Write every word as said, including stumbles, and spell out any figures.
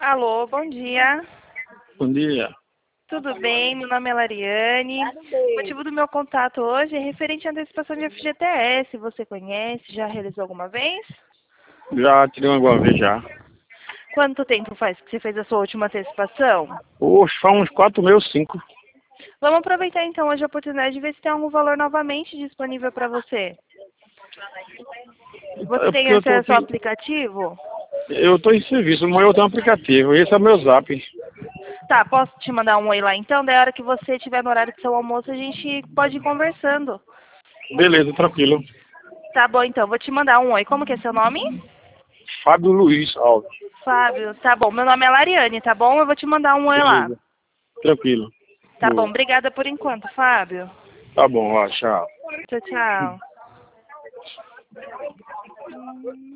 Alô, bom dia. Bom dia. Tudo bem? Meu nome é Lariane. O motivo do meu contato hoje é referente à antecipação de F G T S. Você conhece? Já realizou alguma vez? Já tirei uma alguma vez já. Quanto tempo faz que você fez a sua última antecipação? Oxe, faz uns quatro meses, cinco. Vamos aproveitar então hoje a oportunidade de ver se tem algum valor novamente disponível para você. Você É tem porque eu tô acesso ao aqui. aplicativo? Eu tô em serviço, mas eu tenho um aplicativo. Esse é meu zap. Tá, posso te mandar um oi lá então? Da hora que você estiver no horário do seu almoço, a gente pode ir conversando. Beleza, tranquilo. Tá bom então, vou te mandar um oi. Como que é seu nome? Fábio Luiz Alves. Fábio, tá bom. Meu nome é Lariane, tá bom? Eu vou te mandar um oi lá. Beleza. Tranquilo. Tá bom, Boa. obrigada por enquanto, Fábio. Tá bom, ó, tchau. Tchau, tchau.